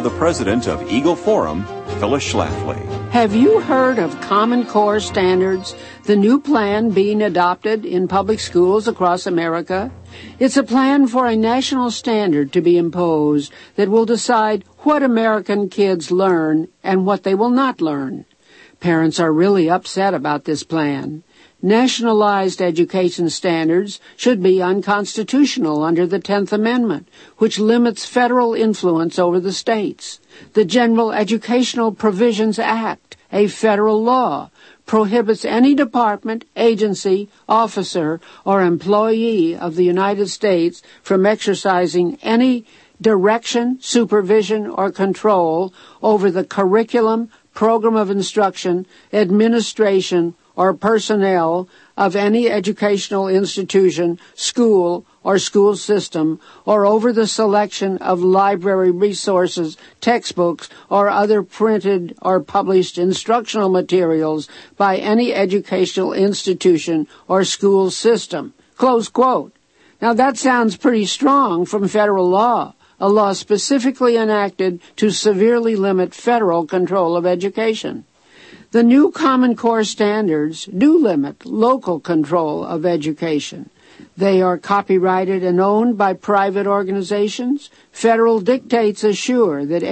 The president of Eagle Forum, Phyllis Schlafly. Have you heard of Common Core Standards, the new plan being adopted in public schools across America? It's a plan for a national standard to be imposed that will decide what American kids learn and what they will not learn. Parents are really upset about this plan. Nationalized education standards should be unconstitutional under the 10th Amendment, which limits federal influence over the states. The General Educational Provisions Act, a federal law, prohibits any department, agency, officer, or employee of the United States from exercising any direction, supervision, or control over the curriculum, program of instruction, administration, or personnel of any educational institution, school, or school system, or over the selection of library resources, textbooks, or other printed or published instructional materials by any educational institution or school system. Close quote. Now that sounds pretty strong from federal law, a law specifically enacted to severely limit federal control of education. The new Common Core Standards do limit local control of education. They are copyrighted and owned by private organizations. Federal dictates assure that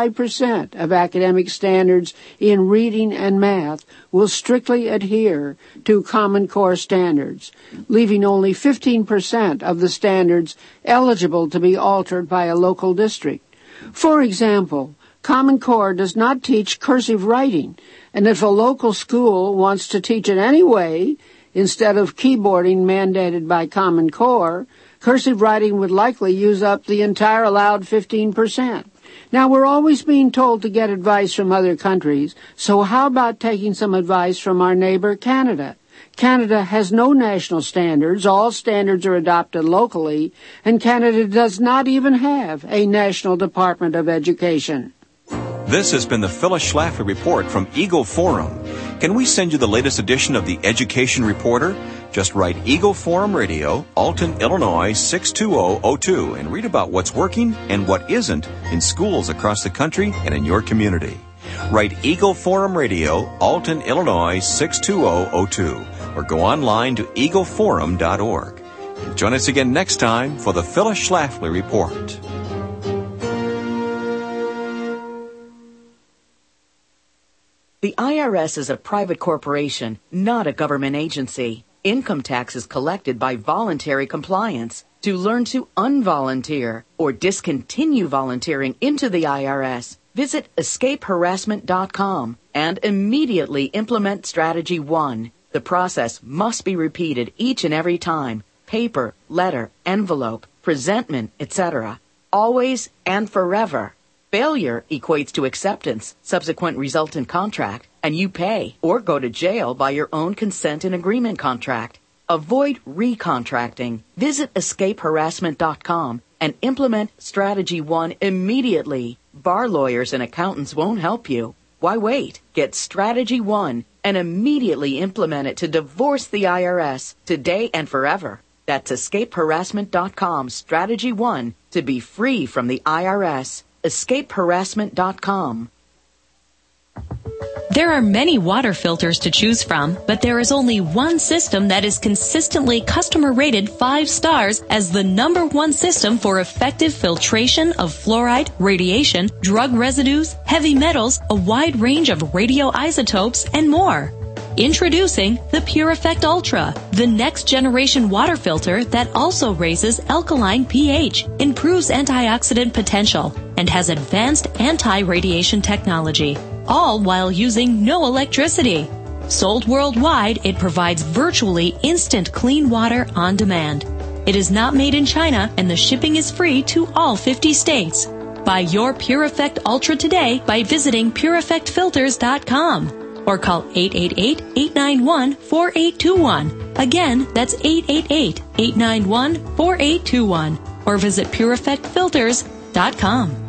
85% of academic standards in reading and math will strictly adhere to Common Core standards, leaving only 15% of the standards eligible to be altered by a local district. For example, Common Core does not teach cursive writing, and if a local school wants to teach it anyway, instead of keyboarding mandated by Common Core, cursive writing would likely use up the entire allowed 15%. Now, we're always being told to get advice from other countries, so how about taking some advice from our neighbor, Canada? Canada has no national standards. All standards are adopted locally, and Canada does not even have a National Department of Education. This has been the Phyllis Schlafly Report from Eagle Forum. Can we send you the latest edition of the Education Reporter? Just write Eagle Forum Radio, Alton, Illinois 62002 and read about what's working and what isn't in schools across the country and in your community. Write Eagle Forum Radio, Alton, Illinois 62002 or go online to eagleforum.org. And join us again next time for the Phyllis Schlafly Report. The IRS is a private corporation, not a government agency. Income tax is collected by voluntary compliance. To learn to unvolunteer or discontinue volunteering into the IRS, visit escapeharassment.com and immediately implement Strategy 1. The process must be repeated each and every time. Paper, letter, envelope, presentment, etc. Always and forever. Failure equates to acceptance, subsequent resultant contract, and you pay or go to jail by your own consent and agreement contract. Avoid recontracting. Visit escapeharassment.com and implement Strategy 1 immediately. Bar lawyers and accountants won't help you. Why wait? Get Strategy 1 and immediately implement it to divorce the IRS today and forever. That's escapeharassment.com, Strategy 1, to be free from the IRS. escapeharassment.com. There are many water filters to choose from, but there is only one system that is consistently customer rated 5 stars as the #1 system for effective filtration of fluoride, radiation, drug residues, heavy metals, a wide range of radioisotopes, and more. Introducing the Pure Effect Ultra, the next generation water filter that also raises alkaline pH, improves antioxidant potential, and has advanced anti-radiation technology, all while using no electricity. Sold worldwide, it provides virtually instant clean water on demand. It is not made in China, and the shipping is free to all 50 states. Buy your Pure Effect Ultra today by visiting PureEffectFilters.com. or call 888-891-4821. Again, that's 888-891-4821. Or visit PureEffectFilters.com.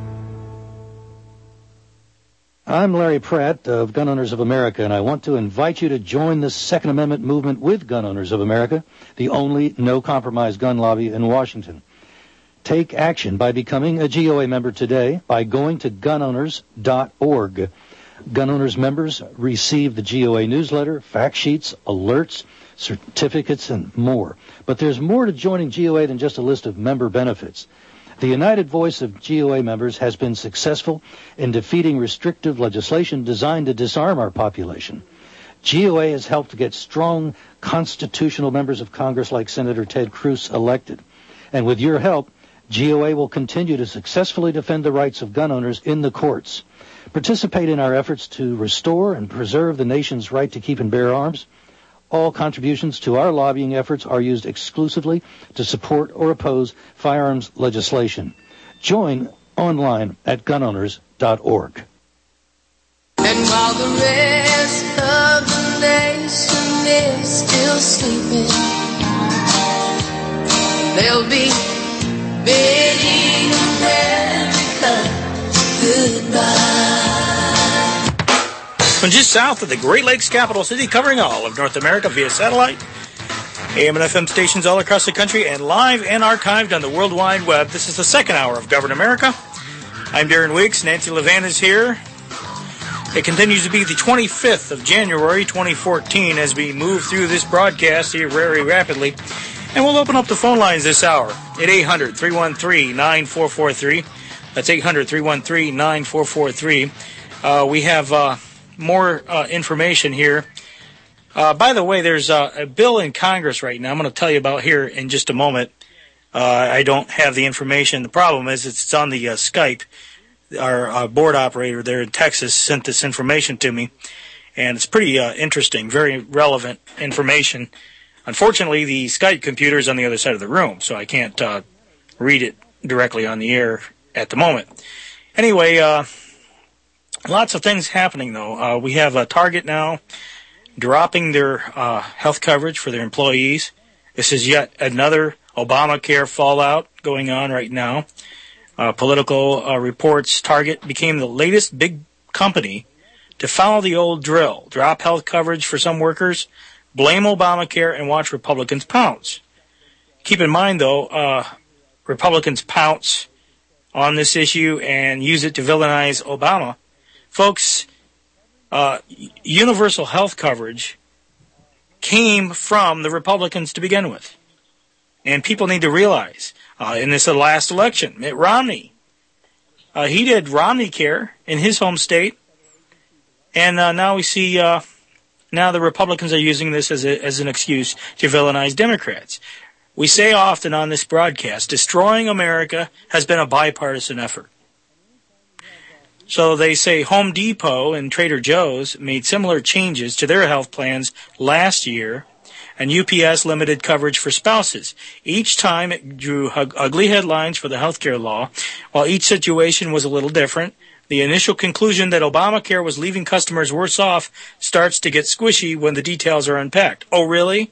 I'm Larry Pratt of Gun Owners of America, and I want to invite you to join the Second Amendment movement with Gun Owners of America, the only no-compromise gun lobby in Washington. Take action by becoming a GOA member today by going to gunowners.org. Gun Owners members receive the GOA newsletter, fact sheets, alerts, certificates, and more. But there's more to joining GOA than just a list of member benefits. The united voice of GOA members has been successful in defeating restrictive legislation designed to disarm our population. GOA has helped to get strong constitutional members of Congress like Senator Ted Cruz elected. And with your help, GOA will continue to successfully defend the rights of gun owners in the courts. Participate in our efforts to restore and preserve the nation's right to keep and bear arms. All contributions to our lobbying efforts are used exclusively to support or oppose firearms legislation. Join online at gunowners.org. And while the rest of the nation is still sleeping, they'll be bidding America goodbye. From just south of the Great Lakes capital city, covering all of North America via satellite, AM and FM stations all across the country, and live and archived on the World Wide Web, this is the second hour of Govern America. I'm Darren Weeks. Nancy Levan is here. It continues to be the 25th of January, 2014, as we move through this broadcast here very rapidly. And we'll open up the phone lines this hour at 800-313-9443. That's 800-313-9443. We have more information here. By the way, there's a bill in Congress right now I'm going to tell you about here in just a moment. I don't have the information. The problem is it's on the Skype. Our board operator there in Texas sent this information to me, and it's pretty interesting, very relevant information. Unfortunately, the Skype computer is on the other side of the room, so I can't read it directly on the air at the moment. Anyway, lots of things happening, though. We have Target now dropping their health coverage for their employees. This is yet another Obamacare fallout going on right now. Political reports, Target became the latest big company to follow the old drill. Drop health coverage for some workers, blame Obamacare, and watch Republicans pounce. Keep in mind, though, Republicans pounce on this issue and use it to villainize Obama. Folks, universal health coverage came from the Republicans to begin with. And people need to realize, in this last election, Mitt Romney, he did Romney Care in his home state. And now we see, now the Republicans are using this as an excuse to villainize Democrats. We say often on this broadcast, destroying America has been a bipartisan effort. So they say Home Depot and Trader Joe's made similar changes to their health plans last year, and UPS limited coverage for spouses. Each time it drew ugly headlines for the healthcare law. While each situation was a little different, the initial conclusion that Obamacare was leaving customers worse off starts to get squishy when the details are unpacked. Oh, really?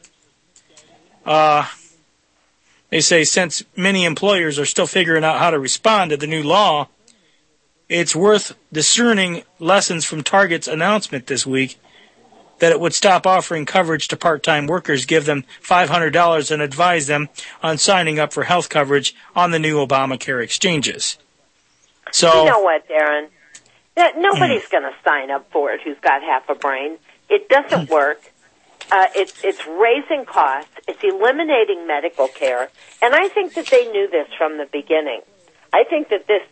They say since many employers are still figuring out how to respond to the new law, it's worth discerning lessons from Target's announcement this week that it would stop offering coverage to part-time workers, give them $500, and advise them on signing up for health coverage on the new Obamacare exchanges. So, you know what, Darren? Nobody's going to sign up for it who's got half a brain. It doesn't work. It's raising costs. It's eliminating medical care. And I think that they knew this from the beginning. I think that this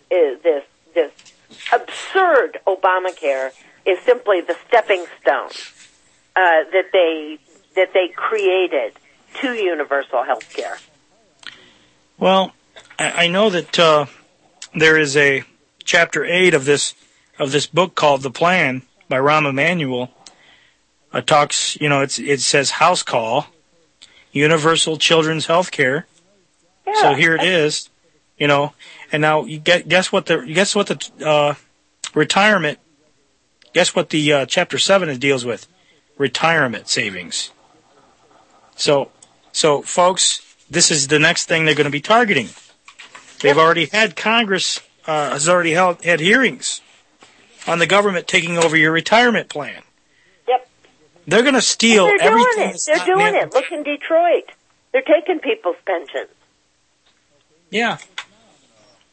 absurd Obamacare is simply the stepping stone that they created to universal health care. Well, I know that there is a chapter 8 of this book called The Plan by Rahm Emanuel. It talks, it says house call, universal children's health care. Yeah. So here it is, and now you guess what the retirement. Guess what the chapter 7 deals with? Retirement savings. So folks, this is the next thing they're going to be targeting. They've already had Congress has already had hearings on the government taking over your retirement plan. Yep. They're going to steal everything. They're doing it. Look in Detroit. They're taking people's pensions. Yeah.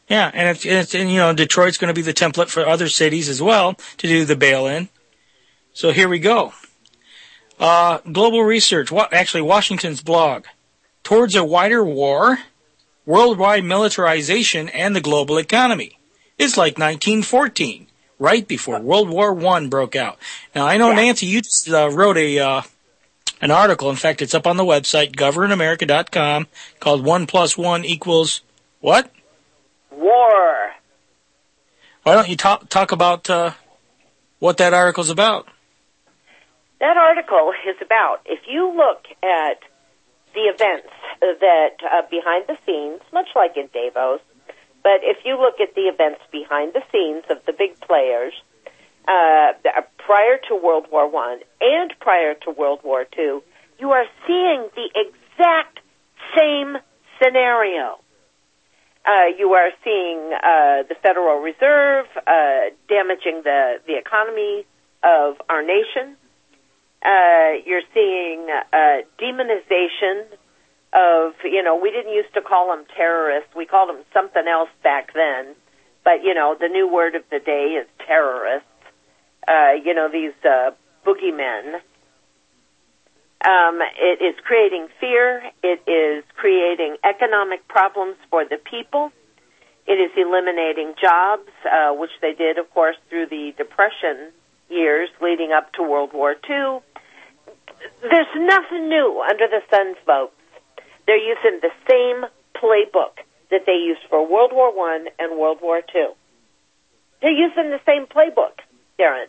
Yeah, and Detroit's going to be the template for other cities as well to do the bail-in. So here we go. Global research, Washington's blog. Towards a wider war, worldwide militarization, and the global economy. It's like 1914, right before World War I broke out. Now, I know, Nancy, you just wrote an article. In fact, it's up on the website, governamerica.com, called 1 + 1 = what? War. Why don't you talk about what that article's about? That article is about, if you look at the events that behind the scenes, much like in Davos, but if you look at the events behind the scenes of the big players prior to World War I and prior to World War II, you are seeing the exact same scenario. You are seeing the Federal Reserve damaging the economy of our nation. You're seeing demonization of, we didn't used to call them terrorists. We called them something else back then. But, the new word of the day is terrorists. These boogeymen. It is creating fear. It is creating economic problems for the people. It is eliminating jobs, which they did, of course, through the Depression years leading up to World War II. There's nothing new under the sun, folks. They're using the same playbook that they used for World War I and World War II. They're using the same playbook, Darren.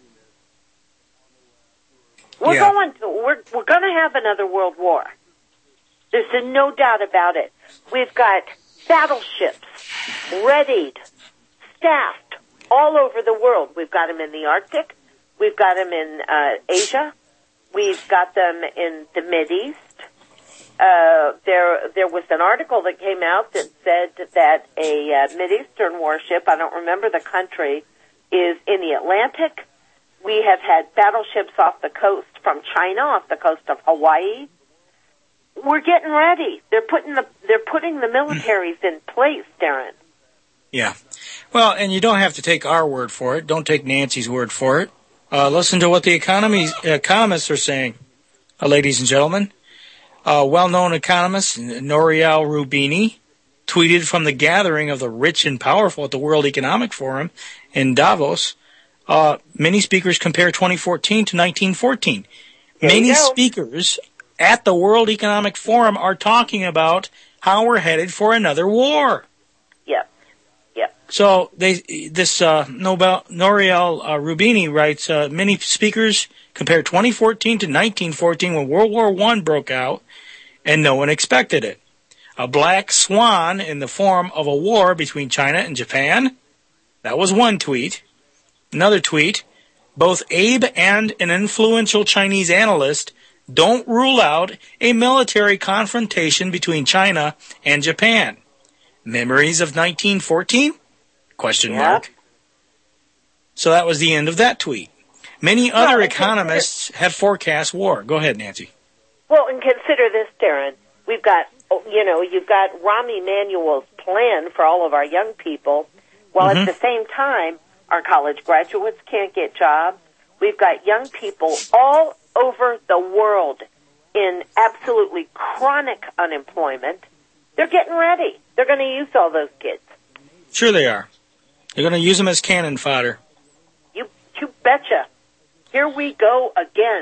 We're going to have another world war. There's no doubt about it. We've got battleships readied, staffed all over the world. We've got them in the Arctic. We've got them in Asia. We've got them in the Mideast. There was an article that came out that said that a Mideastern warship, I don't remember the country, is in the Atlantic. We have had battleships off the coast from China, off the coast of Hawaii. We're getting ready. They're putting the militaries in place, Darren. Yeah. Well, and you don't have to take our word for it. Don't take Nancy's word for it. Listen to what the economists are saying, ladies and gentlemen. Well-known economist Nouriel Roubini tweeted from the gathering of the rich and powerful at the World Economic Forum in Davos. Many speakers compare 2014 to 1914. Many speakers at the World Economic Forum are talking about how we're headed for another war. Yep. So Nouriel Roubini writes, many speakers compare 2014 to 1914 when World War I broke out, and no one expected it. A black swan in the form of a war between China and Japan. That was one tweet. Another tweet, both Abe and an influential Chinese analyst don't rule out a military confrontation between China and Japan. Memories of 1914? Question mark. So that was the end of that tweet. Many other economists have forecast war. Go ahead, Nancy. Well, and consider this, Darren. We've got, you've got Rahm Emanuel's plan for all of our young people, while at the same time, our college graduates can't get jobs. We've got young people all over the world in absolutely chronic unemployment. They're getting ready. They're going to use all those kids. Sure they are. They're going to use them as cannon fodder. You betcha. Here we go again.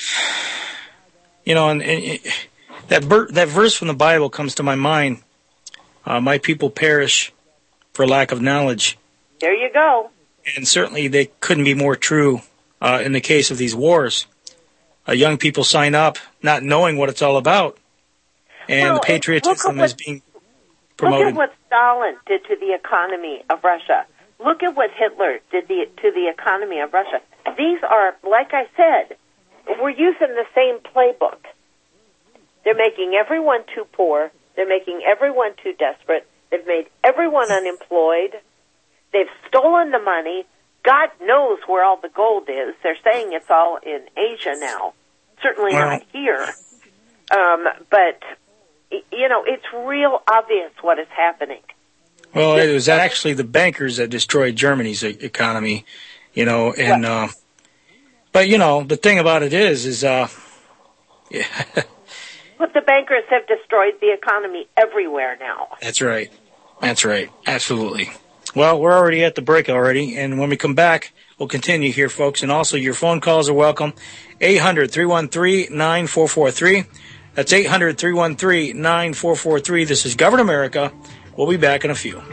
And that verse from the Bible comes to my mind. My people perish for lack of knowledge. There you go. And certainly they couldn't be more true in the case of these wars. Young people sign up not knowing what it's all about. And the patriotism is being promoted. Look at what Stalin did to the economy of Russia. Look at what Hitler did to the economy of Russia. These are, like I said, we're using the same playbook. They're making everyone too poor. They're making everyone too desperate. They've made everyone unemployed. They've stolen the money. God knows where all the gold is. They're saying it's all in Asia now. Certainly not here. But, it's real obvious what is happening. Well, it was actually the bankers that destroyed Germany's economy, and but the thing about it is yeah. But the bankers have destroyed the economy everywhere now. That's right. Absolutely. Well, we're already at the break already, and when we come back, we'll continue here, folks. And also, your phone calls are welcome. 800-313-9443. That's 800-313-9443. This is Govern America. We'll be back in a few.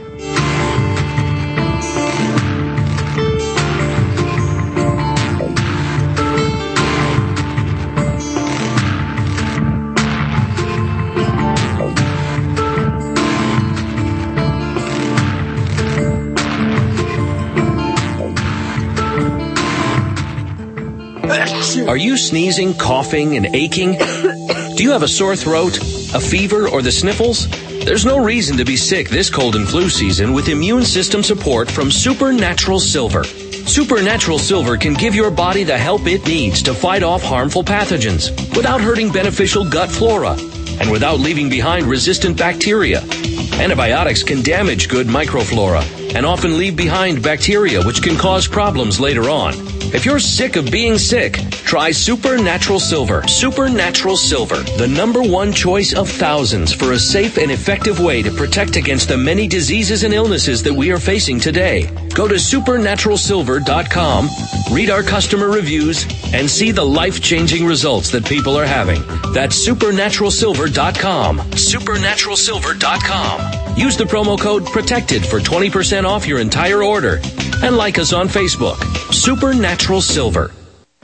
Are you sneezing, coughing, and aching? Do you have a sore throat, a fever, or the sniffles? There's no reason to be sick this cold and flu season with immune system support from Supernatural Silver. Supernatural Silver can give your body the help it needs to fight off harmful pathogens without hurting beneficial gut flora and without leaving behind resistant bacteria. Antibiotics can damage good microflora and often leave behind bacteria which can cause problems later on. If you're sick of being sick, try Supernatural Silver. Supernatural Silver, the #1 choice of thousands for a safe and effective way to protect against the many diseases and illnesses that we are facing today. Go to supernaturalsilver.com, read our customer reviews, and see the life-changing results that people are having. That's supernaturalsilver.com. Supernaturalsilver.com. Use the promo code PROTECTED for 20% off your entire order. And like us on Facebook. Supernatural Silver.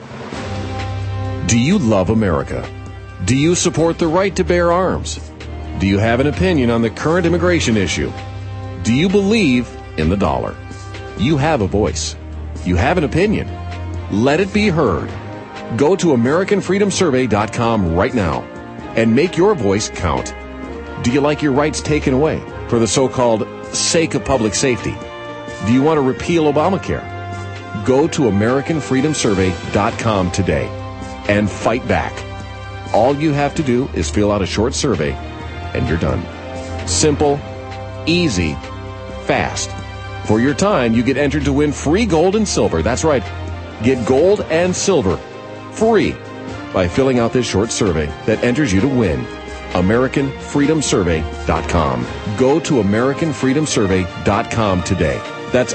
Do you love America? Do you support the right to bear arms? Do you have an opinion on the current immigration issue? Do you believe in the dollar? You have a voice. You have an opinion. Let it be heard. Go to AmericanFreedomSurvey.com right now and make your voice count. Do you like your rights taken away for the so-called sake of public safety? Do you want to repeal Obamacare? Go to AmericanFreedomSurvey.com today and fight back. All you have to do is fill out a short survey and you're done. Simple, easy, fast. For your time, you get entered to win free gold and silver. That's right. Get gold and silver free by filling out this short survey that enters you to win. AmericanFreedomSurvey.com. Go to AmericanFreedomSurvey.com today. That's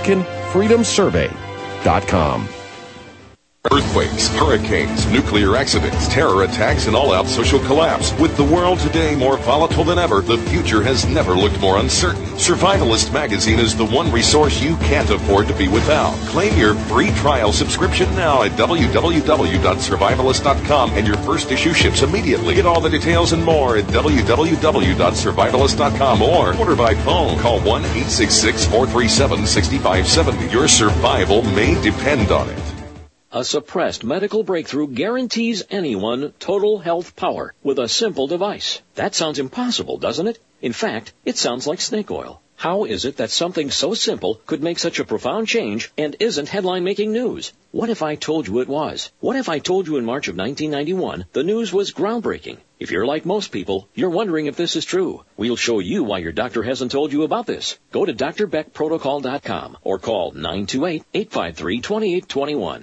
AmericanFreedomSurvey.com. Earthquakes, hurricanes, nuclear accidents, terror attacks, and all-out social collapse. With the world today more volatile than ever, the future has never looked more uncertain. Survivalist Magazine is the one resource you can't afford to be without. Claim your free trial subscription now at www.survivalist.com, and your first issue ships immediately. Get all the details and more at www.survivalist.com or order by phone. Call 1-866-437-6570. Your survival may depend on it. A suppressed medical breakthrough guarantees anyone total health power with a simple device. That sounds impossible, doesn't it? In fact, it sounds like snake oil. How is it that something so simple could make such a profound change and isn't headline-making news? What if I told you it was? What if I told you in March of 1991 the news was groundbreaking? If you're like most people, you're wondering if this is true. We'll show you why your doctor hasn't told you about this. Go to drbeckprotocol.com or call 928-853-2821.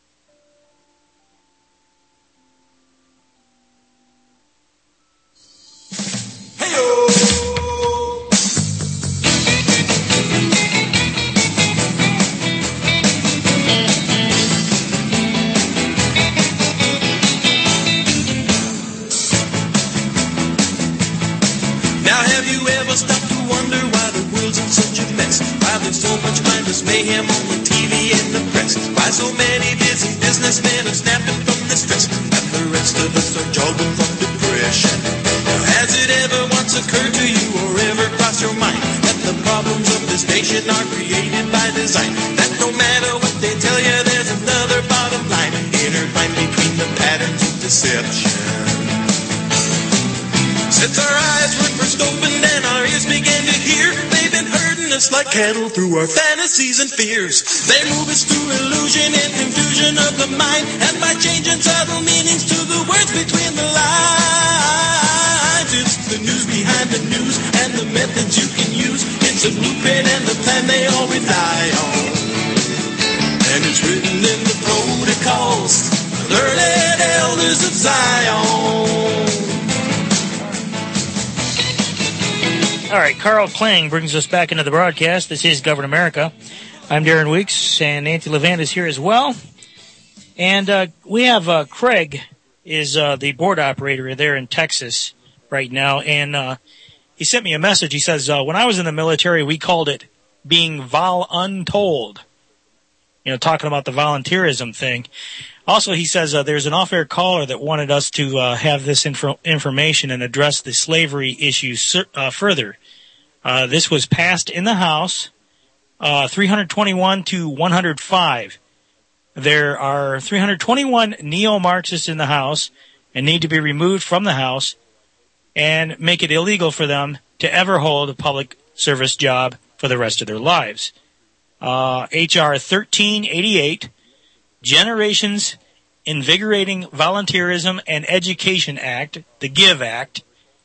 So much mindless mayhem on the TV and the press. Why so many busy businessmen are snapping from the stress, and the rest of us are jogging from depression. Now, has it ever once occurred to you or ever crossed your mind that the problems of this nation are created by design? That no matter what they tell you, there's another bottom line intertwined between the patterns of deception. Since our eyes were first opened and our ears began to hear, they've been herding us like cattle through our fantasies and fears. They move us through illusion and confusion of the mind, and by changing subtle meanings to the words between the lines. It's the news behind the news and the methods you can use. It's It's a blueprint and the plan they all rely on. And it's written in the protocols of the early elders of Zion. All right, Carl Kling brings us back into the broadcast. This is Govern America. I'm Darren Weeks, and Nancy Levant is here as well. And we have Craig is the board operator there in Texas right now, and he sent me a message. He says, when I was in the military, we called it being voluntold, talking about the volunteerism thing. Also, he says there's an off-air caller that wanted us to have this information and address the slavery issue further. This was passed in the House, 321 to 105. There are 321 neo-Marxists in the House and need to be removed from the House and make it illegal for them to ever hold a public service job for the rest of their lives. H.R. 1388, Generations Invigorating Volunteerism and Education Act, the GIVE Act.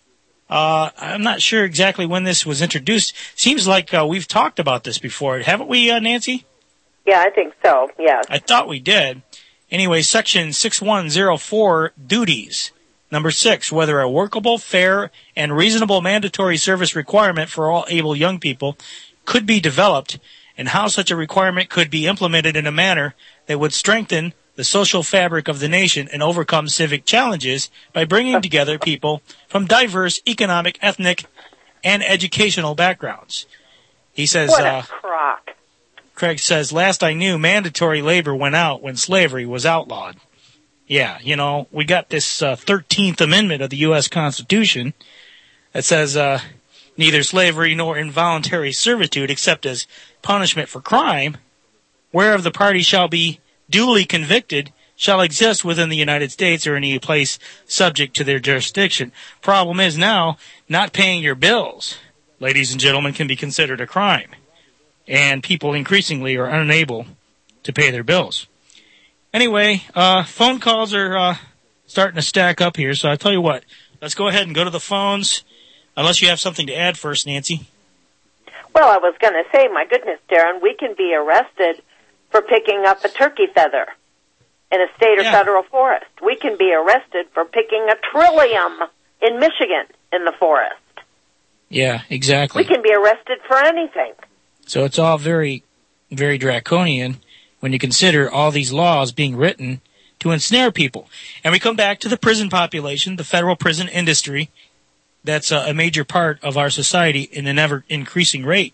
I'm not sure exactly when this was introduced. Seems like we've talked about this before. Haven't we, Nancy? Yeah, I think so, yes. I thought we did. Anyway, Section 6104, Duties. Number 6, whether a workable, fair, and reasonable mandatory service requirement for all able young people could be developed, and how such a requirement could be implemented in a manner that would strengthen the social fabric of the nation and overcome civic challenges by bringing together people from diverse economic, ethnic, and educational backgrounds. He says, what a crock. Craig says, last I knew, mandatory labor went out when slavery was outlawed. Yeah, we got this 13th Amendment of the U.S. Constitution that says neither slavery nor involuntary servitude except as punishment for crime, whereof the party shall be duly convicted, shall exist within the United States or any place subject to their jurisdiction. Problem is now, not paying your bills, ladies and gentlemen, can be considered a crime. And people increasingly are unable to pay their bills. Anyway, phone calls are starting to stack up here, so I'll tell you what. Let's go ahead and go to the phones, unless you have something to add first, Nancy. Well, I was going to say, my goodness, Darren, we can be arrested for picking up a turkey feather in a state or federal forest. We can be arrested for picking a trillium in Michigan in the forest. Yeah, exactly. We can be arrested for anything. So it's all very, very draconian when you consider all these laws being written to ensnare people. And we come back to the prison population, the federal prison industry. That's a major part of our society in an ever-increasing rate.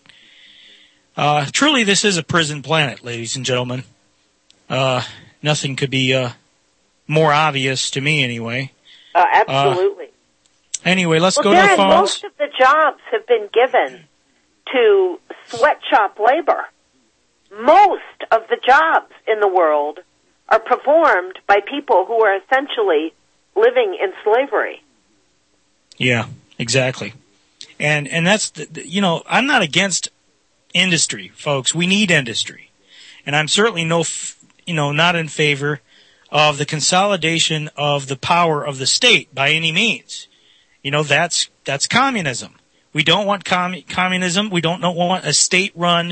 Truly, this is a prison planet, ladies and gentlemen. Nothing could be more obvious to me, anyway. Absolutely. Anyway, let's go Darren, to the phones. Most of the jobs have been given to sweatshop labor. Most of the jobs in the world are performed by people who are essentially living in slavery. Yeah, exactly. And that's, I'm not against industry, folks. We need industry. And I'm certainly not in favor of the consolidation of the power of the state by any means. That's communism. We don't want communism. We don't want a state run,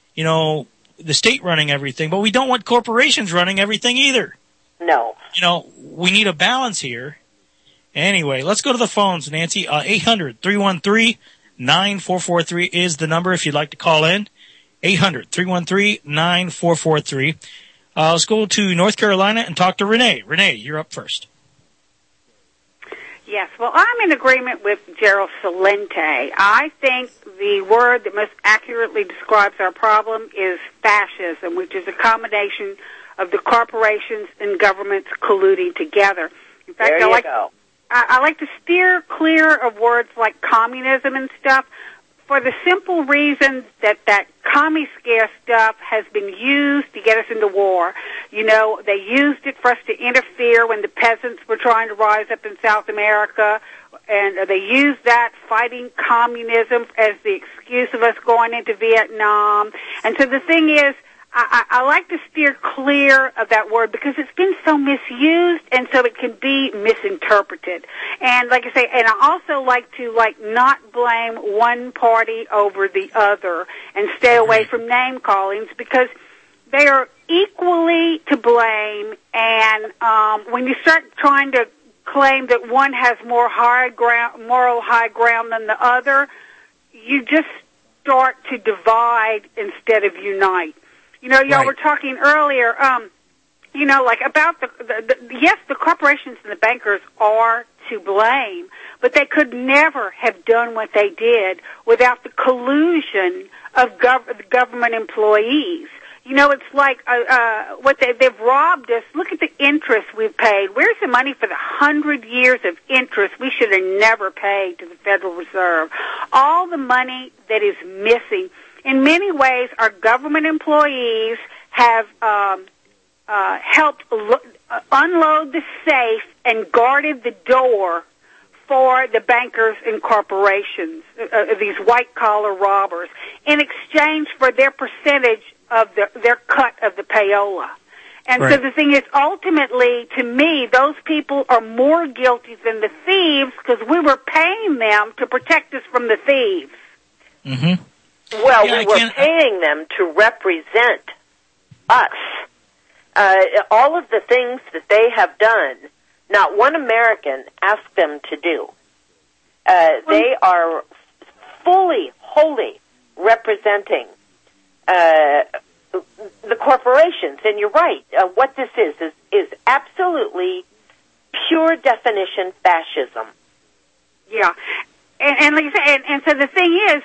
the state running everything, but we don't want corporations running everything either. No. We need a balance here. Anyway, let's go to the phones, Nancy. 800-313-9443 is the number if you'd like to call in. 800-313-9443. Let's go to North Carolina and talk to Renee. Renee, you're up first. Yes, well, I'm in agreement with Gerald Celente. I think the word that most accurately describes our problem is fascism, which is a combination of the corporations and governments colluding together. In fact, I like to steer clear of words like communism and stuff for the simple reason that commie scare stuff has been used to get us into war. They used it for us to interfere when the peasants were trying to rise up in South America, and they used that fighting communism as the excuse of us going into Vietnam. And so the thing is, I like to steer clear of that word because it's been so misused, and so it can be misinterpreted. And like I say, and I also like to not blame one party over the other and stay away from name callings because they are equally to blame. And when you start trying to claim that one has more moral high ground than the other, you just start to divide instead of unite. You know, y'all were talking earlier, you know, like about yes, the corporations and the bankers are to blame, but they could never have done what they did without the collusion of government employees. You know, it's like what they've robbed us. Look at the interest we've paid. Where's the money for the 100 years of interest we should have never paid to the Federal Reserve? All the money that is missing. In many ways, our government employees have helped unload the safe and guarded the door for the bankers and corporations, these white-collar robbers, in exchange for their percentage of their cut of the payola. And so the thing is, ultimately, to me, those people are more guilty than the thieves because we were paying them to protect us from the thieves. Mm-hmm. Well, we were paying them to represent us. All of the things that they have done, not one American asked them to do. They are fully, wholly representing the corporations. And you're right. What this is absolutely pure definition fascism. Yeah. And like you said, and so the thing is,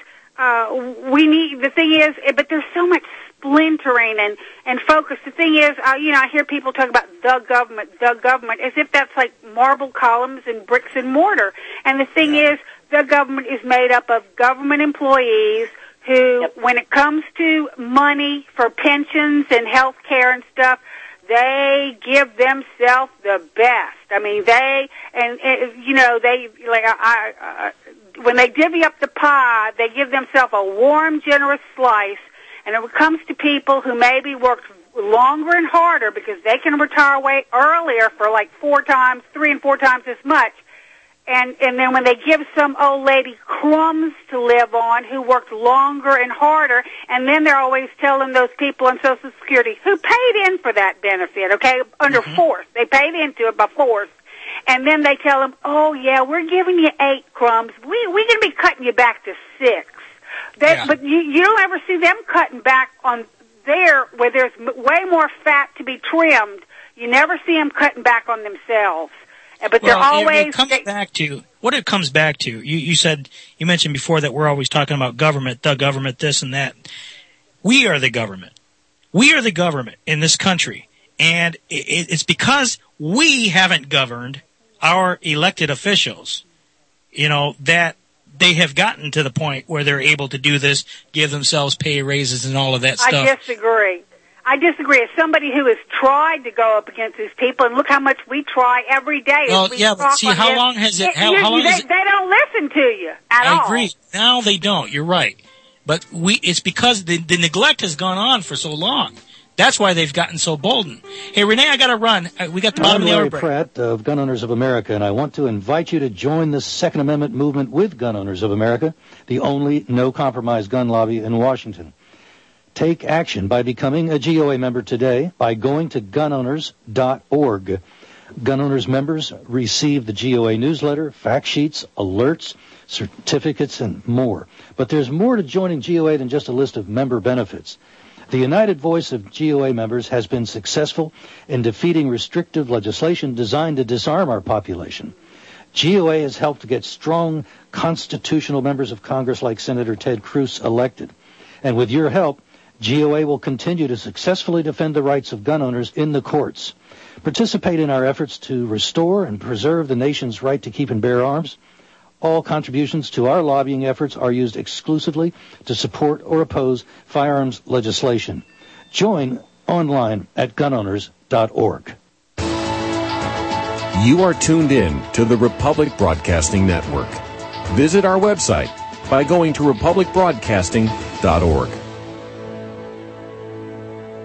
but there's so much splintering and focus. The thing is, I hear people talk about the government, as if that's like marble columns and bricks and mortar. And the thing is, the government is made up of government employees who, when it comes to money for pensions and health care and stuff, they give themselves the best. I mean, when they divvy up the pie, they give themselves a warm, generous slice. And when it comes to people who maybe worked longer and harder because they can retire away earlier for like 3 and 4 times as much, and then when they give some old lady crumbs to live on who worked longer and harder, and then they're always telling those people on Social Security who paid in for that benefit, okay, under force. They paid into it by force. And then they tell them, oh, yeah, we're giving you 8 crumbs. We're going to be cutting you back to 6. But you don't ever see them cutting back on there where there's way more fat to be trimmed. You never see them cutting back on themselves. But they're always... It comes back to what it comes back to. You mentioned before that we're always talking about government, the government, this and that. We are the government. We are the government in this country. And it's because we haven't governed our elected officials, that they have gotten to the point where they're able to do this, give themselves pay raises and all of that stuff. I disagree. As somebody who has tried to go up against these people, and look how much we try every day. Well, but see, how long has it? How long is it? They don't listen to you at all. I agree. Now they don't. You're right. But it's because the neglect has gone on for so long. That's why they've gotten so bolden. Hey, Renee, I got to run. We got the bottom of the hour break. I'm Larry Pratt of Gun Owners of America, and I want to invite you to join the Second Amendment movement with Gun Owners of America, the only no-compromise gun lobby in Washington. Take action by becoming a GOA member today by going to gunowners.org. Gun Owners members receive the GOA newsletter, fact sheets, alerts, certificates, and more. But there's more to joining GOA than just a list of member benefits. The united voice of GOA members has been successful in defeating restrictive legislation designed to disarm our population. GOA has helped to get strong constitutional members of Congress like Senator Ted Cruz elected. And with your help, GOA will continue to successfully defend the rights of gun owners in the courts. Participate in our efforts to restore and preserve the nation's right to keep and bear arms. All contributions to our lobbying efforts are used exclusively to support or oppose firearms legislation. Join online at gunowners.org. You are tuned in to the Republic Broadcasting Network. Visit our website by going to republicbroadcasting.org.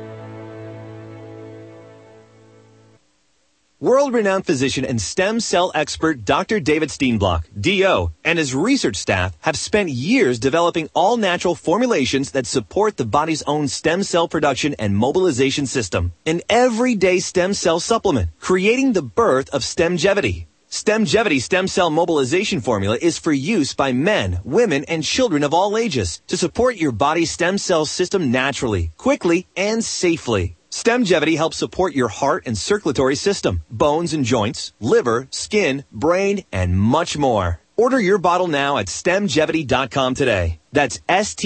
World-renowned physician and stem cell expert Dr. David Steenblock, DO, and his research staff have spent years developing all-natural formulations that support the body's own stem cell production and mobilization system. An everyday stem cell supplement, creating the birth of Stemgevity. Stemgevity stem cell mobilization formula is for use by men, women, and children of all ages to support your body's stem cell system naturally, quickly, and safely. Stemgevity helps support your heart and circulatory system, bones and joints, liver, skin, brain, and much more. Order your bottle now at stemgevity.com today. That's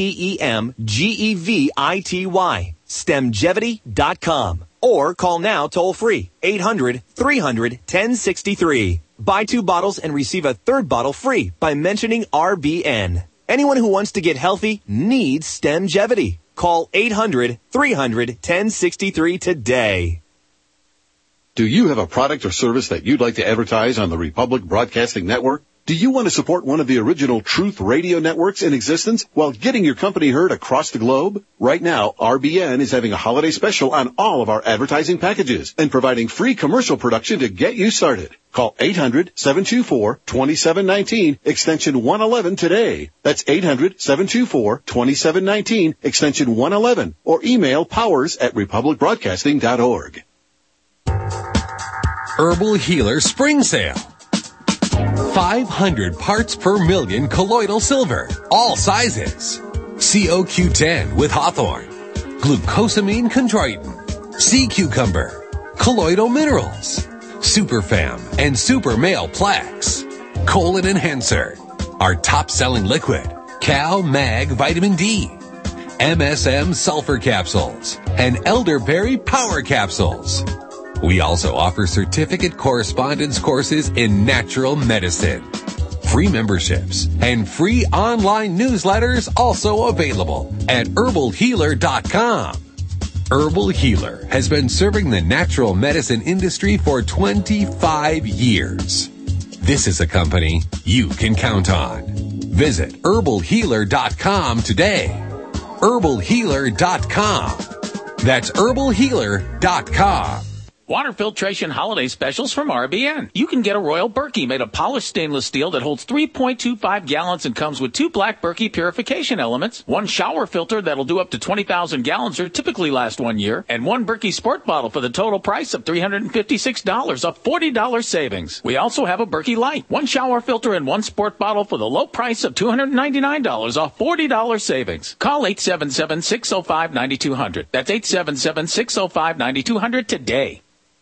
STEMGEVITY, stemgevity.com. Or call now toll free, 800-300-1063. Buy 2 bottles and receive a 3rd bottle free by mentioning RBN. Anyone who wants to get healthy needs Stemgevity. Call 800-300-1063 today. Do you have a product or service that you'd like to advertise on the Republic Broadcasting Network? Do you want to support one of the original Truth Radio networks in existence while getting your company heard across the globe? Right now, RBN is having a holiday special on all of our advertising packages and providing free commercial production to get you started. Call 800-724-2719, extension 111 today. That's 800-724-2719, extension 111, or email powers@republicbroadcasting.org. Herbal Healer Spring Sale. 500 parts per million colloidal silver, all sizes. COQ10 with hawthorn, glucosamine chondroitin, sea cucumber, colloidal minerals, Superfam and Super Male Plaques, Colon Enhancer, our top-selling liquid, Cal Mag Vitamin D, MSM Sulfur Capsules, and Elderberry Power Capsules. We also offer certificate correspondence courses in natural medicine. Free memberships and free online newsletters also available at herbalhealer.com. Herbal Healer has been serving the natural medicine industry for 25 years. This is a company you can count on. Visit herbalhealer.com today. herbalhealer.com. That's herbalhealer.com. Water filtration holiday specials from RBN. You can get a Royal Berkey made of polished stainless steel that holds 3.25 gallons and comes with 2 black Berkey purification elements, 1 shower filter that'll do up to 20,000 gallons or typically last 1 year, and 1 Berkey Sport bottle for the total price of $356, a $40 savings. We also have a Berkey Light, 1 shower filter and 1 sport bottle for the low price of $299, a $40 savings. Call 877-605-9200. That's 877-605-9200 today.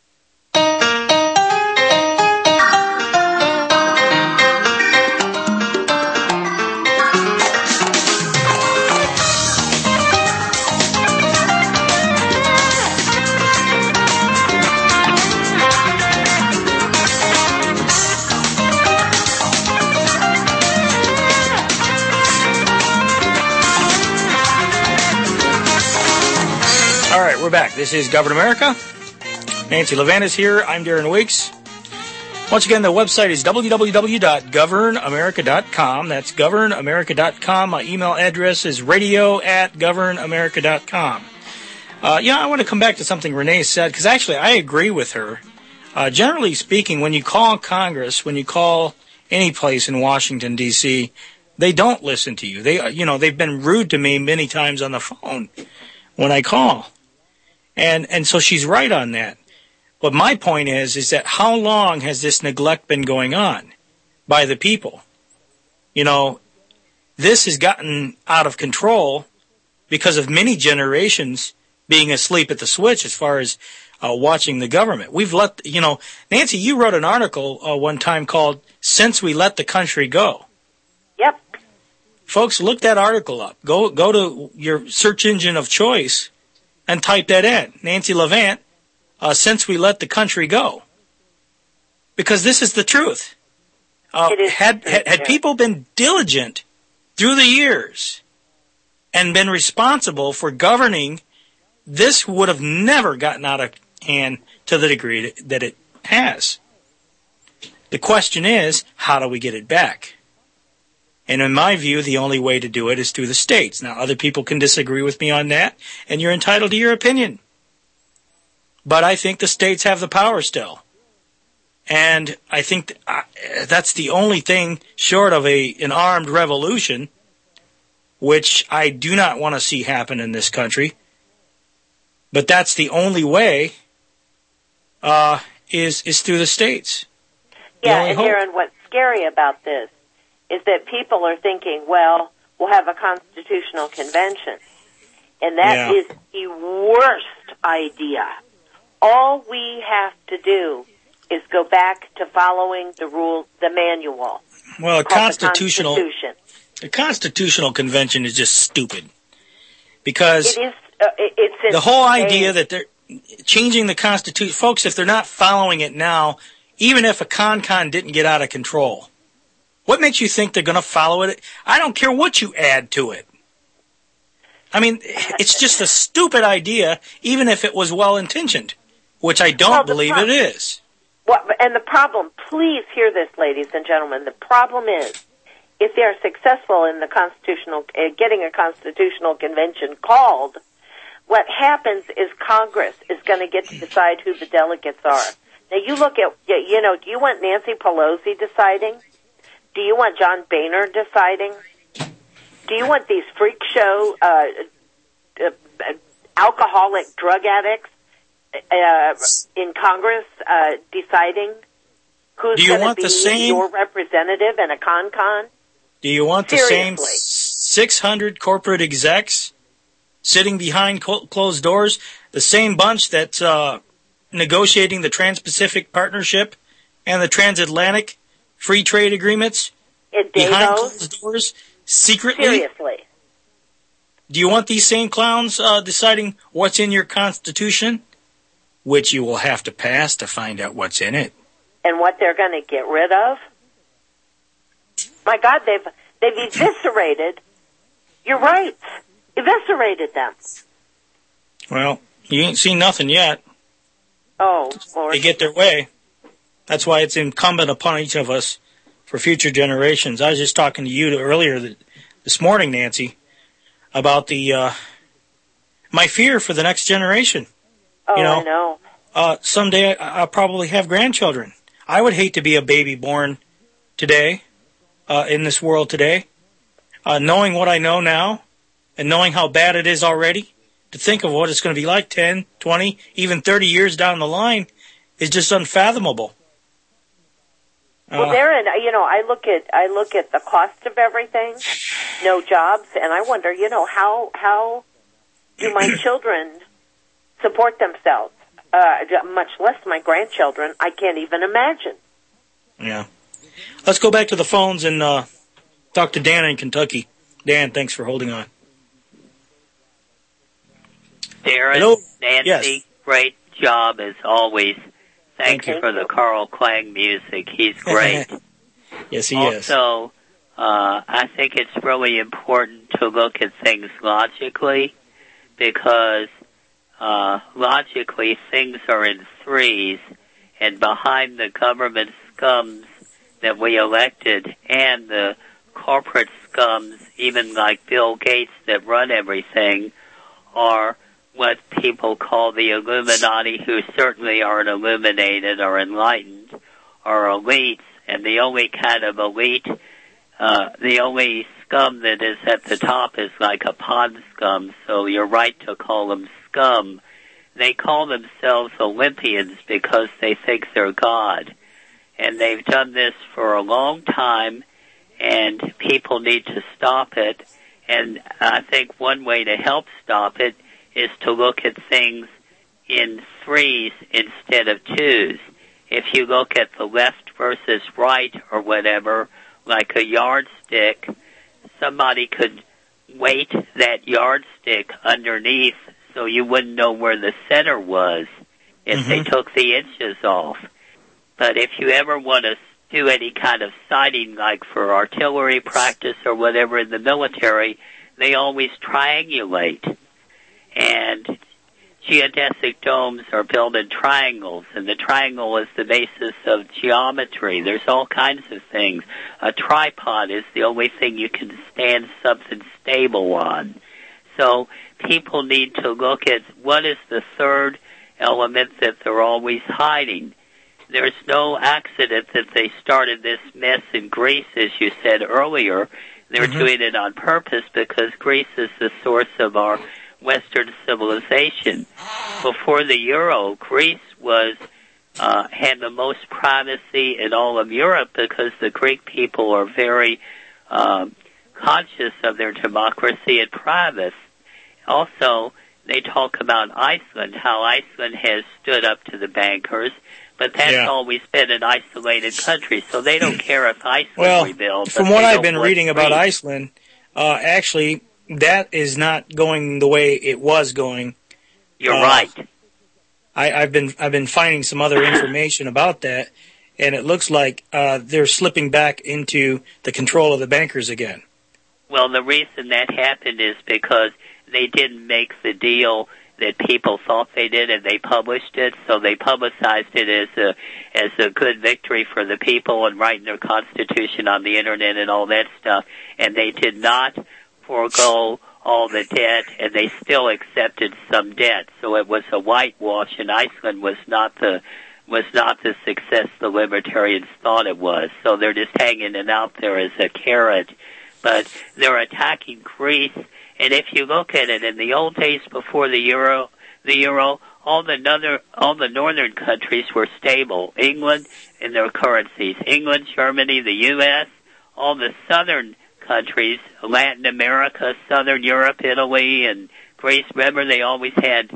All right, we're back. This is Govern America. Nancy Levant is here. I'm Darren Weeks. Once again, the website is www.governamerica.com. That's governamerica.com. My email address is radio@governamerica.com. I want to come back to something Renee said, because actually I agree with her. Generally speaking, when you call Congress, when you call any place in Washington, D.C., they don't listen to you. They've been rude to me many times on the phone when I call. And so she's right on that. But my point is that how long has this neglect been going on by the people? This has gotten out of control because of many generations being asleep at the switch as far as watching the government. We've let, Nancy, you wrote an article one time called "Since We Let the Country Go." Yep. Folks, look that article up. Go to your search engine of choice and type that in. Nancy Levant, "Since We Let the Country Go." Because this is the truth. Had people been diligent through the years and been responsible for governing, this would have never gotten out of hand to the degree that it has. The question is, how do we get it back? And in my view, the only way to do it is through the states. Now, other people can disagree with me on that, and you're entitled to your opinion. But I think the states have the power still. And I think that's the only thing short of an armed revolution, which I do not want to see happen in this country. But that's the only way, is through the states. Yeah, and Aaron, what's scary about this is that people are thinking, well, we'll have a constitutional convention. And that is the worst idea. All we have to do is go back to following the rules, the manual. Well, a constitutional convention is just stupid. Because it is, it's the whole idea that they're changing the Constitution, folks, if they're not following it now, even if a con didn't get out of control, what makes you think they're going to follow it? I don't care what you add to it. I mean, it's just a stupid idea, even if it was well-intentioned, which I don't believe it is. And the problem, please hear this, ladies and gentlemen, the problem is, if they're successful in the getting a constitutional convention called, what happens is Congress is going to get to decide who the delegates are. Now, you look at, do you want Nancy Pelosi deciding? Do you want John Boehner deciding? Do you want these freak show alcoholic drug addicts in Congress deciding who's going to be your representative in a con? Do you want the same 600 corporate execs sitting behind closed doors, the same bunch that's negotiating the Trans-Pacific Partnership and the Transatlantic Free Trade Agreements behind closed doors? Secretly? Seriously. Do you want these same clowns deciding what's in your Constitution? Which you will have to pass to find out what's in it. And what they're going to get rid of? My God, they've eviscerated your rights. Eviscerated them. Well, you ain't seen nothing yet. Oh, Lord. They get their way. That's why it's incumbent upon each of us for future generations. I was just talking to you earlier this morning, Nancy, about my fear for the next generation. Oh, I know. Someday I'll probably have grandchildren. I would hate to be a baby born today, in this world today, knowing what I know now and knowing how bad it is already. To think of what it's going to be like 10, 20, even 30 years down the line is just unfathomable. Well, Darren, I look at the cost of everything, no jobs, and I wonder, how do my children support themselves? Much less my grandchildren. I can't even imagine. Yeah. Let's go back to the phones and talk to Dan in Kentucky. Dan, thanks for holding on. Darren, hello? Nancy, yes. Great job as always. Thank you for the Carl Klang music. He's great. Yes, he is. Also, I think it's really important to look at things logically, because logically things are in threes, and behind the government scums that we elected and the corporate scums, even like Bill Gates that run everything, are what people call the Illuminati, who certainly aren't illuminated or enlightened, or elites, and the only kind of elite, the only scum that is at the top is like a pond scum, so you're right to call them scum. They call themselves Olympians because they think they're God. And they've done this for a long time, and people need to stop it. And I think one way to help stop it is to look at things in threes instead of twos. If you look at the left versus right or whatever, like a yardstick, somebody could weight that yardstick underneath so you wouldn't know where the center was if they took the inches off. But if you ever want to do any kind of sighting, like for artillery practice or whatever in the military, they always triangulate. And geodesic domes are built in triangles, and the triangle is the basis of geometry. There's all kinds of things. A tripod is the only thing you can stand something stable on. So people need to look at what is the third element that they're always hiding. there's no accident that they started this mess in Greece, as you said earlier. They're doing it on purpose because Greece is the source of our Western civilization. Before the euro, Greece had the most privacy in all of Europe because the Greek people are very conscious of their democracy and privacy. Also, they talk about Iceland, how Iceland has stood up to the bankers, but that's always been an isolated country, so they don't care if Iceland rebuilds. From what I've been reading about Iceland, actually, that is not going the way it was going. You're right. I've been finding some other information about that, and it looks like they're slipping back into the control of the bankers again. Well, the reason that happened is because they didn't make the deal that people thought they did, and they published it. So they publicized it as a good victory for the people and writing their constitution on the internet and all that stuff. And they did not forego all the debt, and they still accepted some debt. So it was a whitewash, and Iceland was not the success the libertarians thought it was. So they're just hanging it out there as a carrot. But they're attacking Greece. And if you look at it, in the old days before the euro, all the northern countries were stable. England in their currencies, England, Germany, the U.S., all the southern countries, Latin America, Southern Europe, Italy, and Greece. Remember, they always had,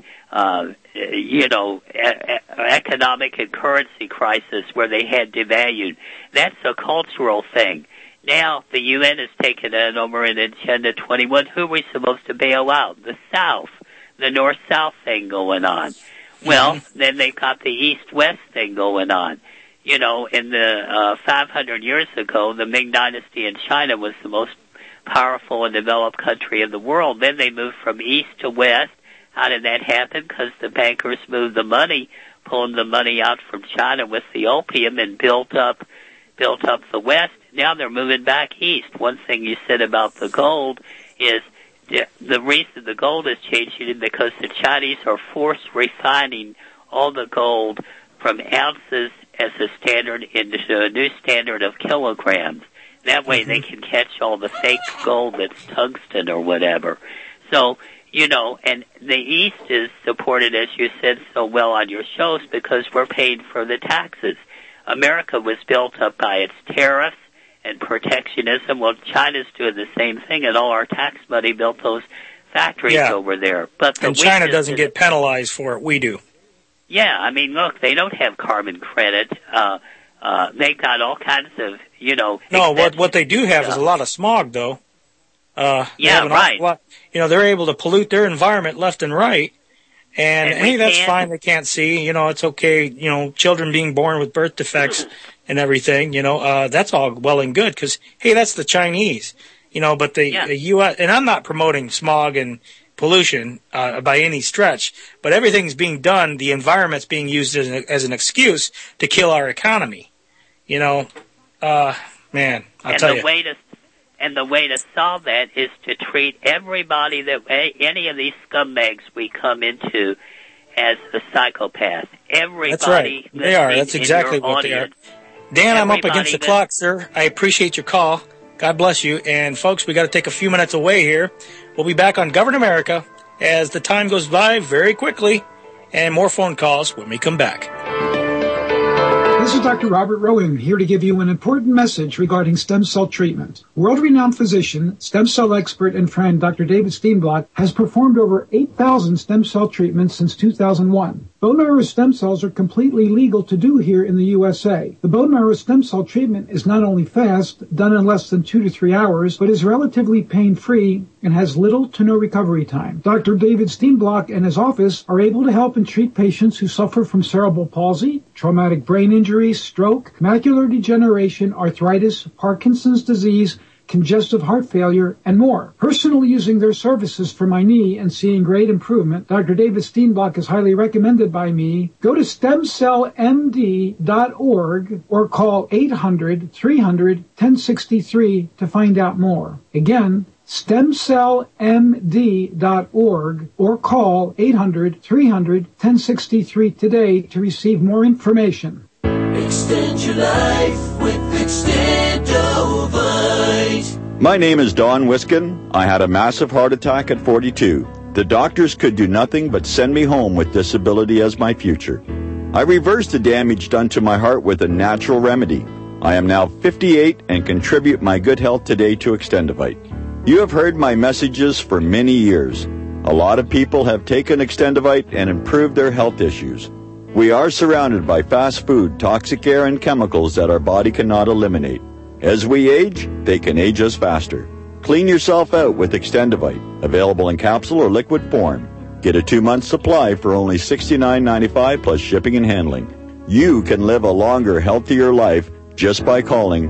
economic and currency crisis where they had devalued. That's a cultural thing. Now, the UN has taken it over in Agenda 21. Who are we supposed to bail out? The South, the North-South thing going on. Well, then they've got the East-West thing going on. You know, in the 500 years ago, the Ming Dynasty in China was the most powerful and developed country in the world. Then they moved from East to West. How did that happen? Because the bankers moved the money, pulling the money out from China with the opium and built up the West. Now they're moving back east. One thing you said about the gold is the reason the gold is changing is because the Chinese are force refining all the gold from ounces as a standard into a new standard of kilograms. That way they can catch all the fake gold that's tungsten or whatever. So, and the East is supported, as you said so well on your shows, because we're paid for the taxes. America was built up by its tariffs and protectionism. Well, China's doing the same thing, and all our tax money built those factories over there. But China doesn't get penalized for it. We do. Yeah, I mean, look, they don't have carbon credit. They got all kinds of, No, what they do have is a lot of smog, though. Right. They're able to pollute their environment left and right. And hey, that's fine. They can't see. It's okay. Children being born with birth defects and everything. That's all well and good because hey, that's the Chinese. But the U.S. and I'm not promoting smog and pollution by any stretch, but everything's being done. The environment's being used as an excuse to kill our economy. Man, I'll tell you. And the way to solve that is to treat everybody any of these scumbags we come into as a psychopath. Everybody. That's right. They are. That's exactly what they are. Dan, I'm up against the clock, sir. I appreciate your call. God bless you. And folks, we got to take a few minutes away here. We'll be back on Govern America as the time goes by very quickly, and more phone calls when we come back. This is Dr. Robert Rowan here to give you an important message regarding stem cell treatment. World-renowned physician, stem cell expert, and friend Dr. David Steenblock has performed over 8,000 stem cell treatments since 2001. Bone marrow stem cells are completely legal to do here in the USA. The bone marrow stem cell treatment is not only fast, done in less than 2 to 3 hours, but is relatively pain-free and has little to no recovery time. Dr. David Steenblock and his office are able to help and treat patients who suffer from cerebral palsy, traumatic brain injury, stroke, macular degeneration, arthritis, Parkinson's disease, congestive heart failure, and more. Personally using their services for my knee and seeing great improvement, Dr. David Steenblock is highly recommended by me. Go to stemcellmd.org or call 800-300-1063 to find out more. Again, stemcellmd.org or call 800-300-1063 today to receive more information. Extend your life with Extendovite. My name is Don Wiskin. I had a massive heart attack at 42. The doctors could do nothing but send me home with disability as my future. I reversed the damage done to my heart with a natural remedy. I am now 58 and contribute my good health today to Extendovite. You have heard my messages for many years. A lot of people have taken Extendovite and improved their health issues. We are surrounded by fast food, toxic air, and chemicals that our body cannot eliminate. As we age, they can age us faster. Clean yourself out with Extendovite, available in capsule or liquid form. Get a 2-month supply for only $69.95 plus shipping and handling. You can live a longer, healthier life just by calling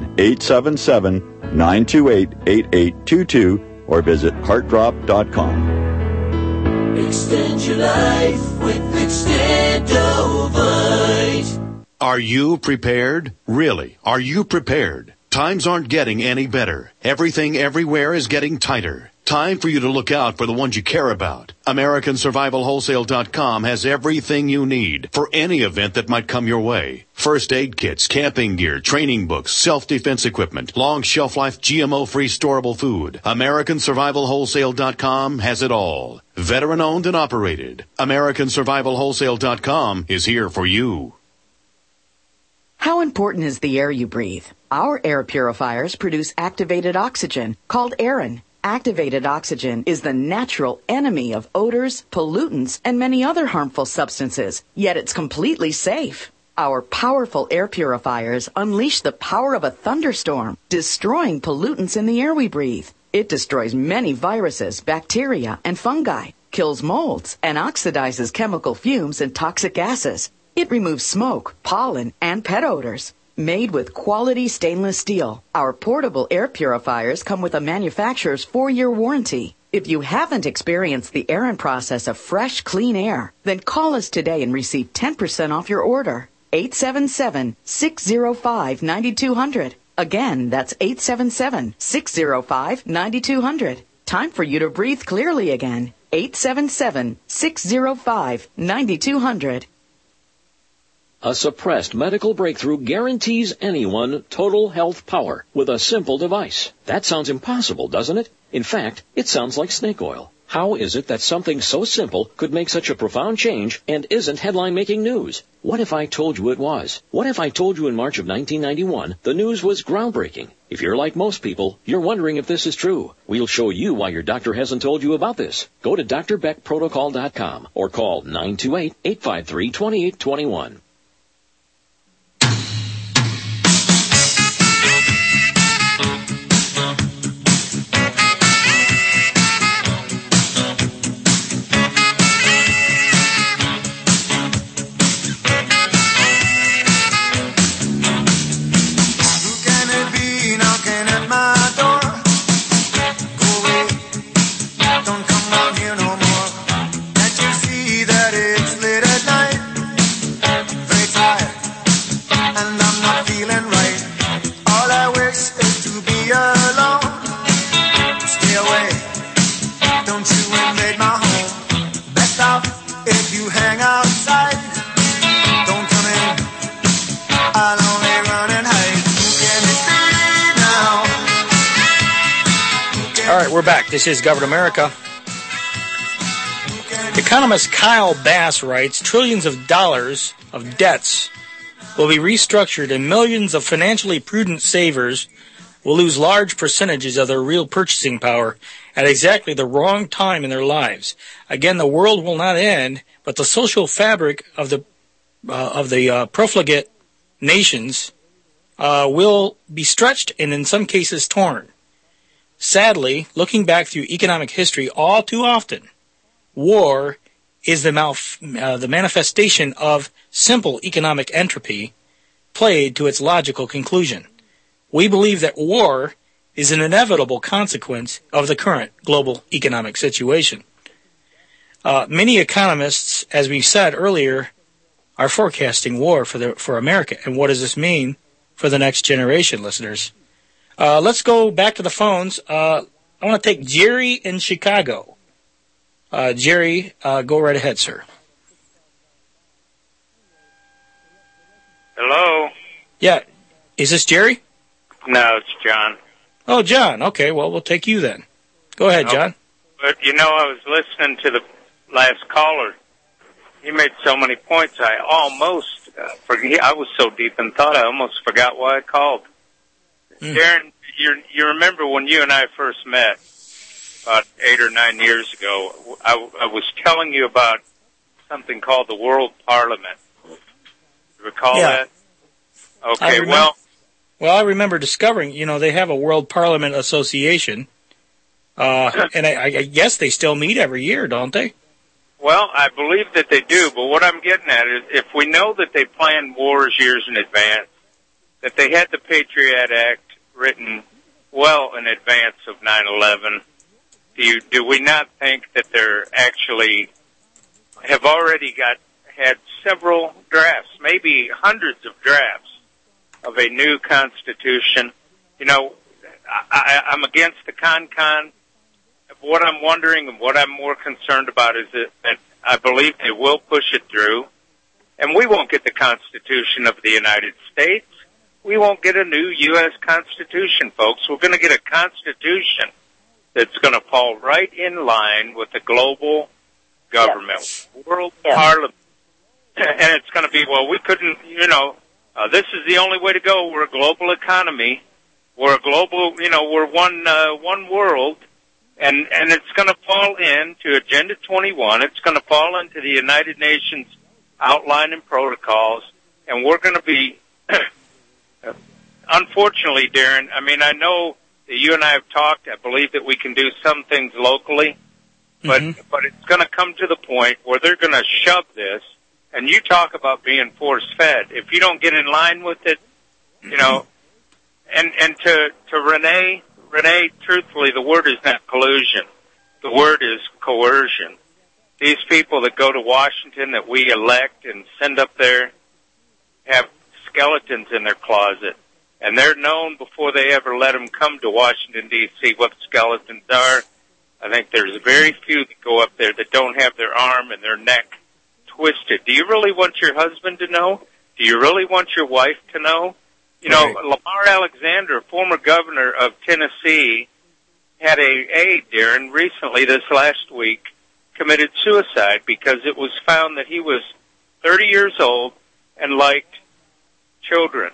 1-877-928-8822 or visit heartdrop.com. Extend your life with Extendovite. Are you prepared? Really, are you prepared? Times aren't getting any better. Everything everywhere is getting tighter. Time for you to look out for the ones you care about. AmericanSurvivalWholesale.com has everything you need for any event that might come your way. First aid kits, camping gear, training books, self-defense equipment, long shelf life, GMO-free storable food. AmericanSurvivalWholesale.com has it all. Veteran owned and operated. AmericanSurvivalWholesale.com is here for you. How important is the air you breathe? Our air purifiers produce activated oxygen, called Aerin. Activated oxygen is the natural enemy of odors, pollutants, and many other harmful substances, yet it's completely safe. Our powerful air purifiers unleash the power of a thunderstorm, destroying pollutants in the air we breathe. It destroys many viruses, bacteria, and fungi, kills molds, and oxidizes chemical fumes and toxic gases. It removes smoke, pollen, and pet odors. Made with quality stainless steel, our portable air purifiers come with a manufacturer's 4-year warranty. If you haven't experienced the Aerin process of fresh, clean air, then call us today and receive 10% off your order. 877-605-9200. Again, that's 877-605-9200. Time for you to breathe clearly again. 877-605-9200. A suppressed medical breakthrough guarantees anyone total health power with a simple device. That sounds impossible, doesn't it? In fact, it sounds like snake oil. How is it that something so simple could make such a profound change and isn't headline-making news? What if I told you it was? What if I told you in March of 1991 the news was groundbreaking? If you're like most people, you're wondering if this is true. We'll show you why your doctor hasn't told you about this. Go to drbeckprotocol.com or call 928-853-2821. We're back. This is Government America. Economist Kyle Bass writes, trillions of dollars of debts will be restructured and millions of financially prudent savers will lose large percentages of their real purchasing power at exactly the wrong time in their lives. Again, the world will not end, but the social fabric of the profligate nations will be stretched and in some cases torn. Sadly, looking back through economic history all too often, war is the manifestation of simple economic entropy played to its logical conclusion. We believe that war is an inevitable consequence of the current global economic situation. Many economists, as we said earlier, are forecasting war for America. And what does this mean for the next generation, listeners? Let's go back to the phones. I want to take Jerry in Chicago. Jerry, go right ahead, sir. Hello. Yeah. Is this Jerry? No, it's John. Oh, John. Okay, well, we'll take you then. Go ahead, John. But, I was listening to the last caller. He made so many points, I almost forget. I was so deep in thought, I almost forgot why I called. Darren, you remember when you and I first met about 8 or 9 years ago, I was telling you about something called the World Parliament. You recall that? Okay, Well, I remember discovering, they have a World Parliament Association, and I guess they still meet every year, don't they? Well, I believe that they do, but what I'm getting at is if we know that they planned wars years in advance, that they had the Patriot Act written well in advance of 9/11, do we not think that they're actually have already had several drafts, maybe hundreds of drafts of a new constitution? I'm against the con. What I'm wondering and what I'm more concerned about is that I believe they will push it through, and we won't get the Constitution of the United States. We won't get a new U.S. Constitution, folks. We're going to get a Constitution that's going to fall right in line with the global government, World Parliament. And it's going to be, we couldn't, this is the only way to go. We're a global economy. We're a global, we're one world. And it's going to fall into Agenda 21. It's going to fall into the United Nations outline and protocols. And we're going to be, unfortunately, Darren, I know that you and I have talked. I believe that we can do some things locally. But it's going to come to the point where they're going to shove this. And you talk about being force-fed. If you don't get in line with it, and to Renee, truthfully, the word is not collusion. The word is coercion. These people that go to Washington that we elect and send up there have skeletons in their closet. And they're known before they ever let them come to Washington, D.C., what skeletons are. I think there's very few that go up there that don't have their arm and their neck twisted. Do you really want your husband to know? Do you really want your wife to know? Lamar Alexander, former governor of Tennessee, had a aide, Darren, recently this last week, committed suicide because it was found that he was 30 years old and liked children.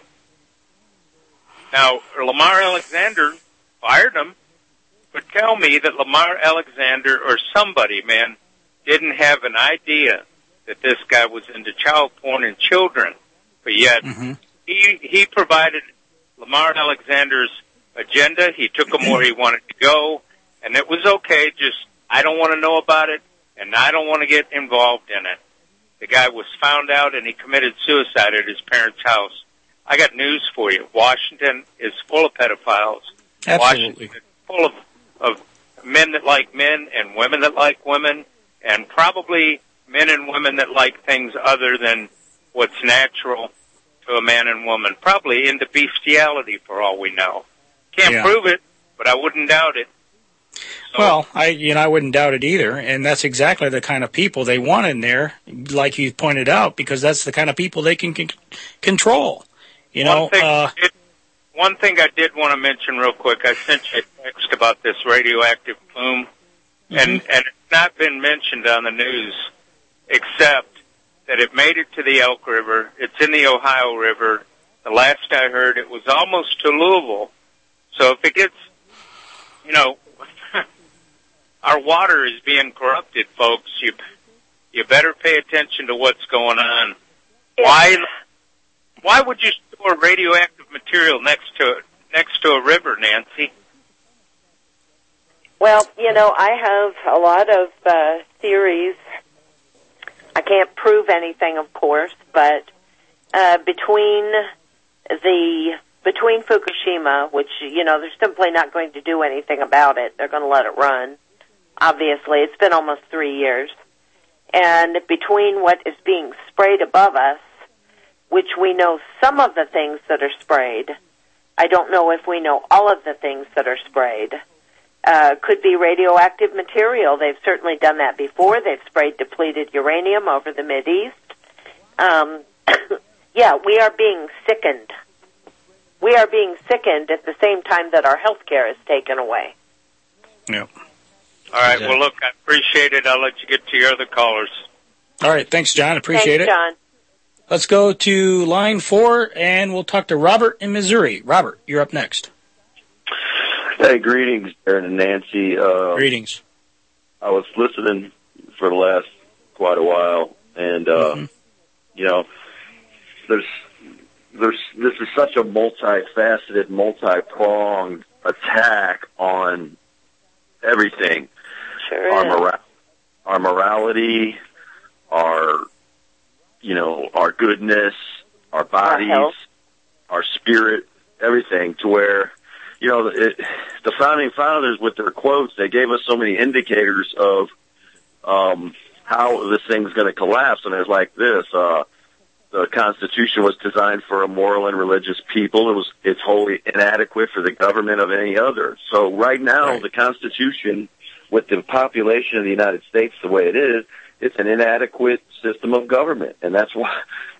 Now, Lamar Alexander fired him, but tell me that Lamar Alexander or somebody, man, didn't have an idea that this guy was into child porn and children, but yet he provided Lamar Alexander's agenda. He took him where he wanted to go, and it was okay. Just, I don't want to know about it, and I don't want to get involved in it. The guy was found out, and he committed suicide at his parents' house. I got news for you. Washington is full of pedophiles. Absolutely. Washington is full of men that like men and women that like women, and probably men and women that like things other than what's natural to a man and woman. Probably into bestiality for all we know. Can't prove it, but I wouldn't doubt it. So, well, I wouldn't doubt it either, and that's exactly the kind of people they want in there, like you pointed out, because that's the kind of people they can control. One thing I did want to mention real quick, I sent you a text about this radioactive plume, and it's not been mentioned on the news, except that it made it to the Elk River. It's in the Ohio River. The last I heard, it was almost to Louisville. So if it gets, our water is being corrupted, folks. You better pay attention to what's going on. Why would you store radioactive material next to a river, Nancy? Well, I have a lot of theories. I can't prove anything, of course, but between Fukushima, which, they're simply not going to do anything about it. They're going to let it run. Obviously, it's been almost 3 years. And between what is being sprayed above us, which we know some of the things that are sprayed, I don't know if we know all of the things that are sprayed, could be radioactive material. They've certainly done that before. They've sprayed depleted uranium over the Mideast. We are being sickened we are being sickened at the same time that our health care is taken away. Yep. All right. Well, look, I appreciate it. I'll let you get to your other callers. All right. Thanks, John. Appreciate it. John. Let's go to line 4, and we'll talk to Robert in Missouri. Robert, you're up next. Hey, greetings, Aaron and Nancy. Greetings. I was listening for the last quite a while, and you know, this is such a multifaceted, multi-pronged attack on everything. Sure. Our morality, our goodness, our bodies, our spirit, everything, to where, you know, the founding fathers, with their quotes, they gave us so many indicators of how this thing's going to collapse. And it's like this: the Constitution was designed for a moral and religious people. It's wholly inadequate for the government of any other. So right now, the Constitution, with the population of the United States the way it is, it's an inadequate system of government, and that's why.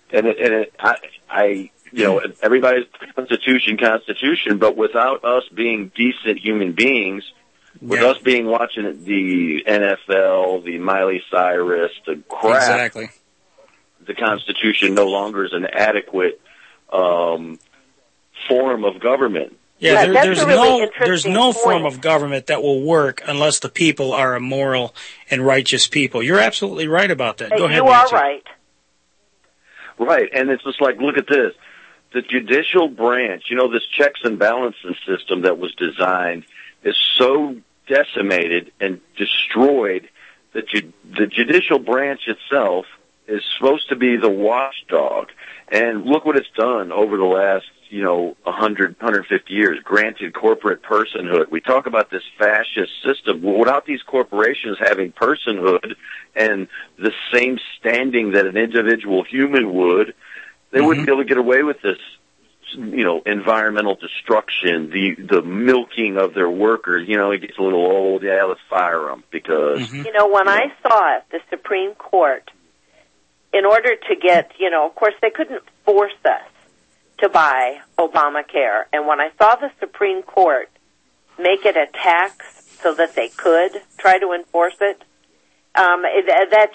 Everybody's Constitution, but without us being decent human beings, with us being watching the NFL, the Miley Cyrus, the crap, exactly, the Constitution no longer is an adequate form of government. Yeah, there's no form of government that will work unless the people are a moral and righteous people. You're absolutely right about that. Go ahead, you Nancy. are right. Right, and it's just like, look at this. The judicial branch, you know, this checks and balances system that was designed is so decimated and destroyed that the judicial branch itself is supposed to be the watchdog. And look what it's done over the last, 150 years, granted corporate personhood. We talk about this fascist system. Without these corporations having personhood and the same standing that an individual human would, they wouldn't be able to get away with this, environmental destruction, the milking of their workers. It gets a little old. Yeah, let's fire them because... when I saw it, the Supreme Court, in order to get, of course, they couldn't force us to buy Obamacare. And when I saw the Supreme Court make it a tax so that they could try to enforce it, that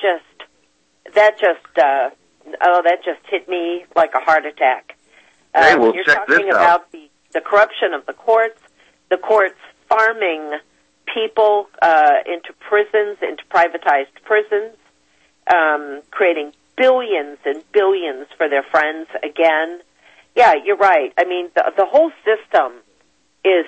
just hit me like a heart attack. Hey, well, you're check talking this about out. the corruption of the courts farming people into prisons, into privatized prisons, creating billions and billions for their friends again. Yeah, you're right. I mean, the whole system is,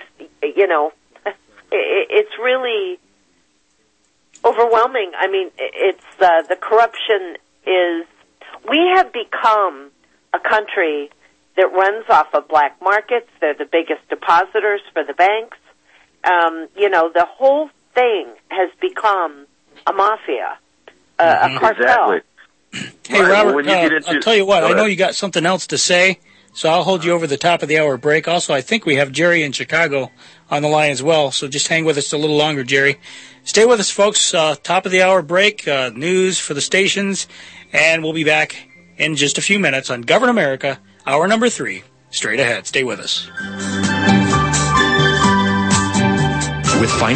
it's really overwhelming. I mean, it's the corruption is. We have become a country that runs off of black markets. They're the biggest depositors for the banks. The whole thing has become a mafia, a cartel. Exactly. Hey, Robert, I'll tell you what. I know you got something else to say, so I'll hold you over the top of the hour break. Also, I think we have Jerry in Chicago on the line as well, so just hang with us a little longer, Jerry. Stay with us, folks. Top of the hour break, news for the stations, and we'll be back in just a few minutes on Govern America, hour number 3. Straight ahead. Stay with us. With